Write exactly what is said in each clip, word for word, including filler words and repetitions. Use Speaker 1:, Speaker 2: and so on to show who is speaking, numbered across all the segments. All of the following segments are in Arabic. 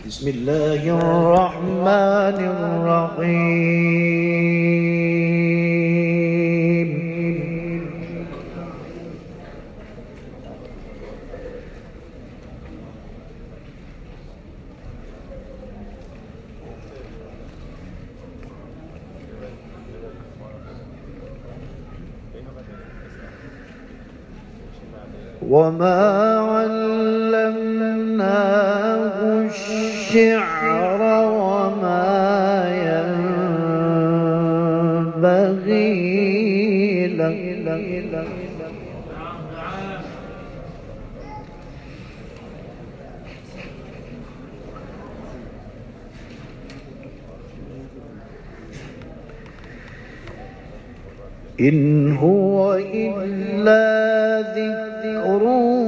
Speaker 1: بسم الله الرحمن الرحيم. وما علمناه الشعر وما ينبغي له. إن هو إلا ذكر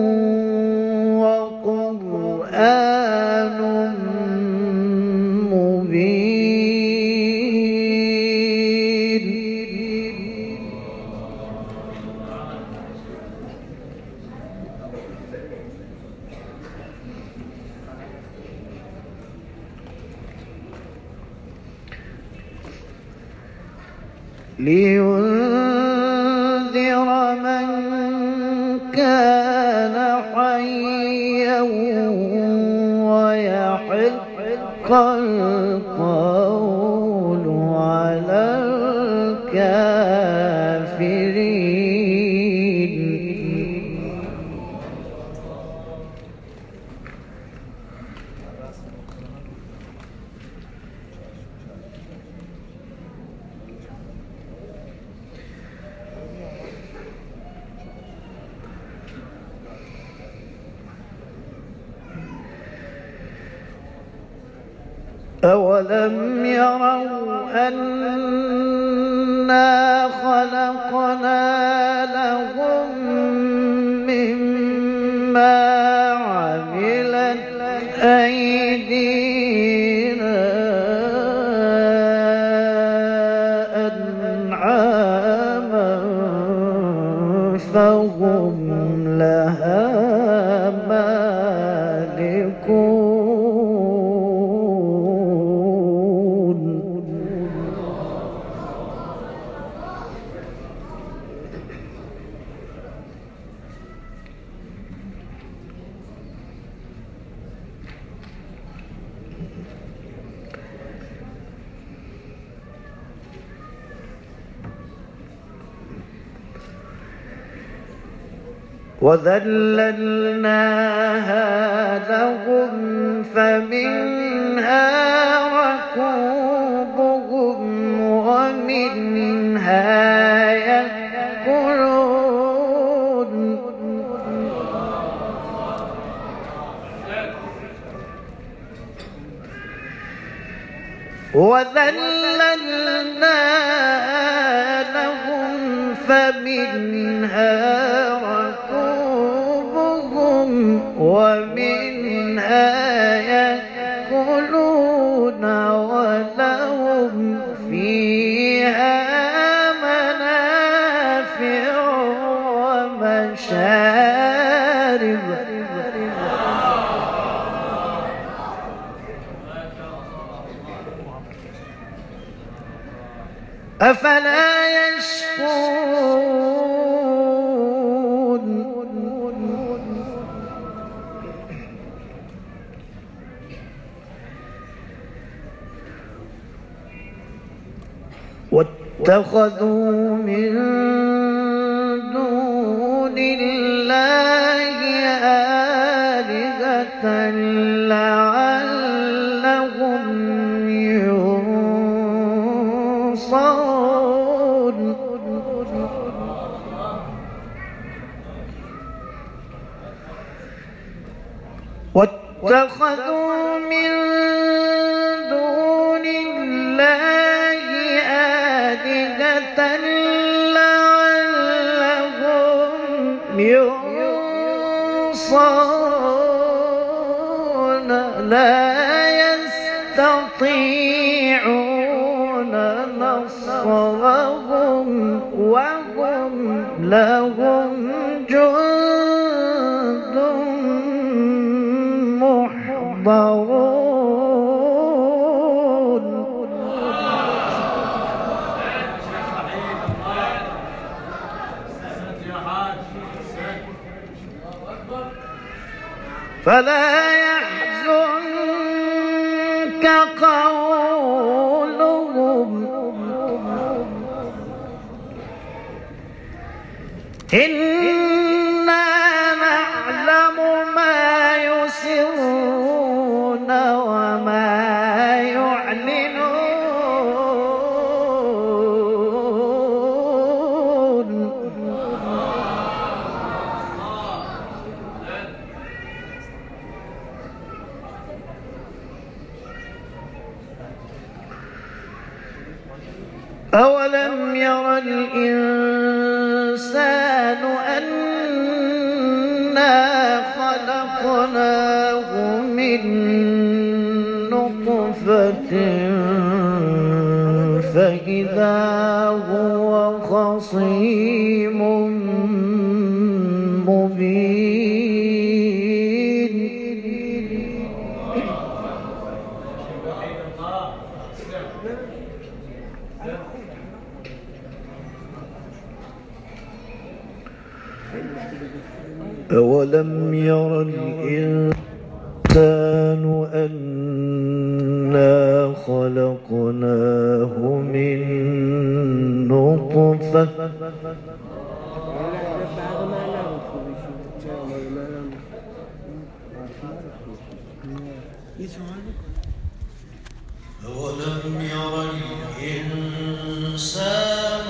Speaker 1: وقرآن مبين. لينذر من كان حيا ويحق القول على الكافرين. أولم يروا أنا خلقنا لهم مما عملت أيدينا أنعاما فهم لها مالكون. وذللناها لهم فمنها ركوبهم ومنها يأكلون. وذللناها لهم فمنها ومنها يأكلون ولهم فيها منافع ومشارب. أفلا يشكرون. واتخذوا من دون الله آلهة لعلهم ينصرون. واتخذوا من دون الله آلهة لعلهم ينصرون لا يستطيعون نصرهم وهم لهم جند محضرون. فلا يحزنك قولهم إنا نعلم ما يسرون وما يعلنون. أولم ير الإنسان أنا خلقناه من نطفة فإذا هو خصيم مبين. أولم ير الإنسان أنا خلقناه من نطفة أولم ير الإنسان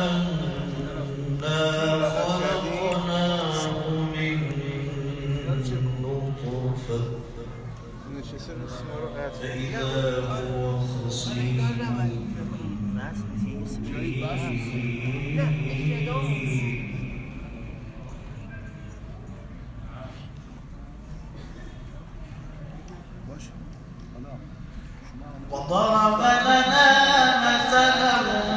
Speaker 1: أنا خلقناه من نطفة فإذا هو خصيم وضرب لنا مثلا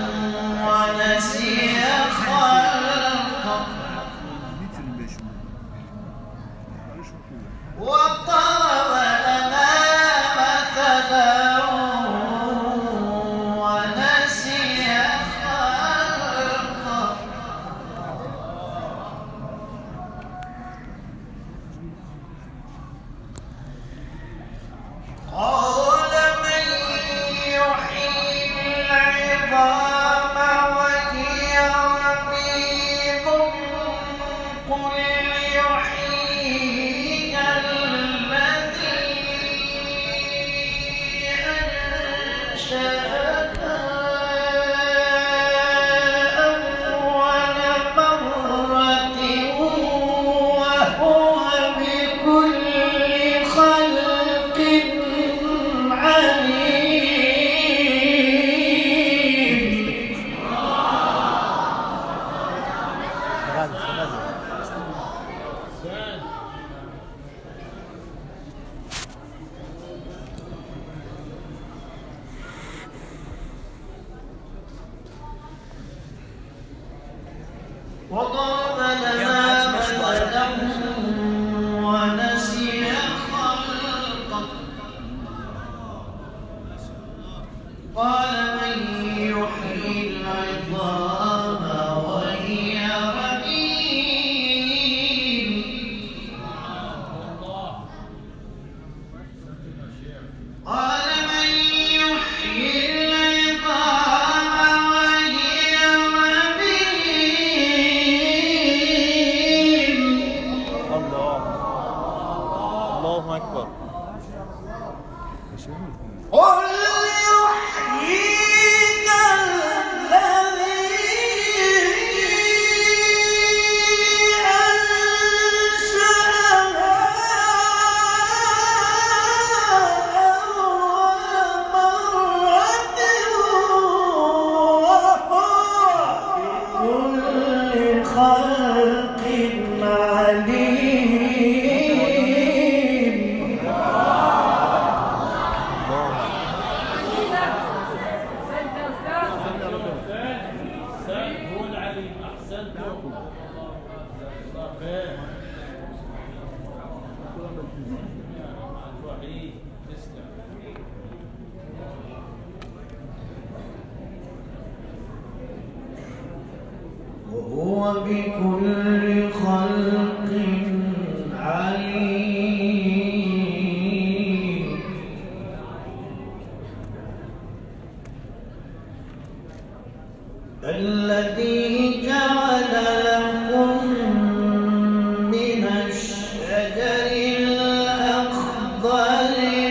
Speaker 1: ونسي خلقه وضرب لنا مثلا ونسي خلقه قال من يحيي العظام وهي رميم قل يحييها الذي أنشأها أول مرة وهو بكل خلق عليم. وضرب لنا مثلا ونسي خلقه قال من يحيي العظام وهي رميم قال من يحيي العظام وهي رميم.
Speaker 2: الله الله أكبر.
Speaker 1: قل يحييها الذي أنشأها أول مرة وهو بكل خلق عليم. وهو بكل خلق عليم. الذي جعل لكم من الشجر الأخضر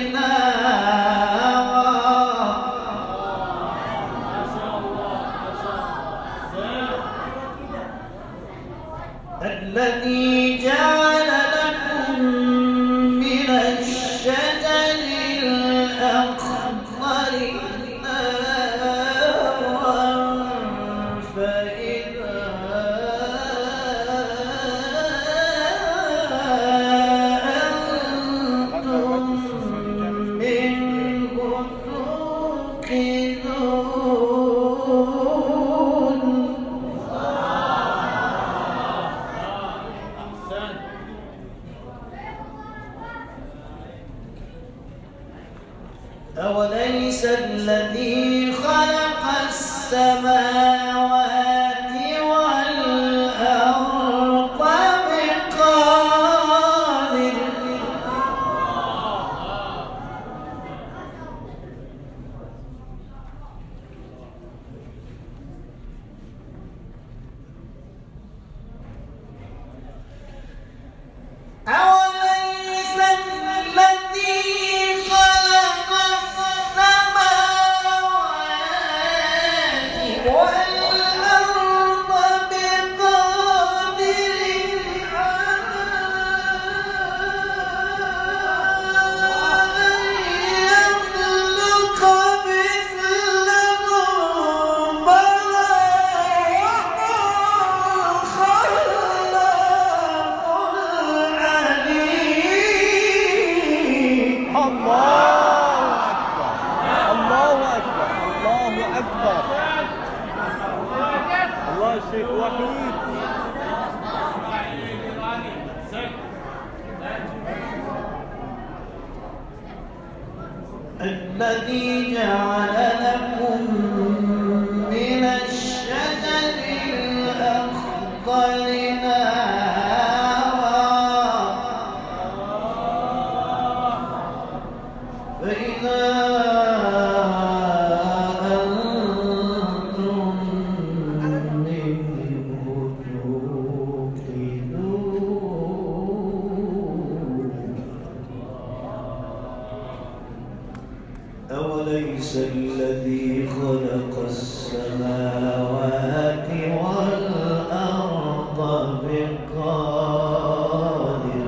Speaker 1: الذي جعل لكم من الشجر الأخضر نارا فإذا أنتم منه توقدون أوليس الذي خلق السماوات والأرض بقادر أوليس الذي خلق السماوات والأرض بقادر على أن يخلق مثلهم بلى وهو الخلاق العليم.
Speaker 2: الله أكبر الله أكبر الله أكبر. الله الشيخ وحيد.
Speaker 1: الذي جعل لكم من الشجر الأخضر نارا فإذا أنتم منه توقدون أوليس الذي خلق السماوات والأرض بقادر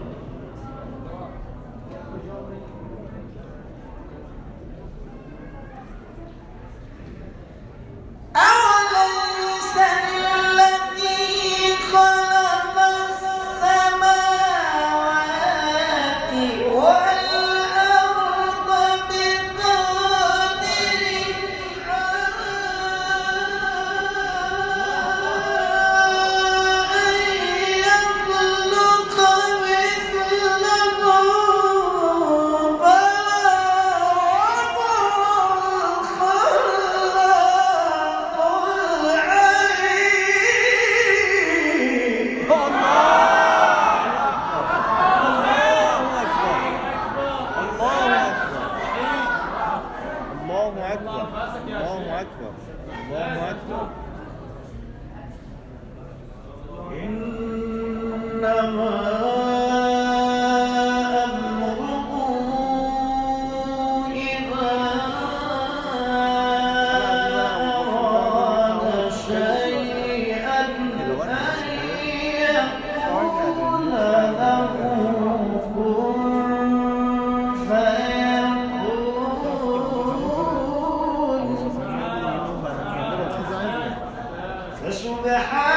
Speaker 1: أوليس الذي خلق السماوات والأرض بقادر على أن يخلق مثلهم بلى وهو الخلاق العليم.
Speaker 2: الله أكبر الله أكبر الله أكبر.
Speaker 1: إنما أمره إذا أراد شيئا أن يقول له كن فيكون. فسبحان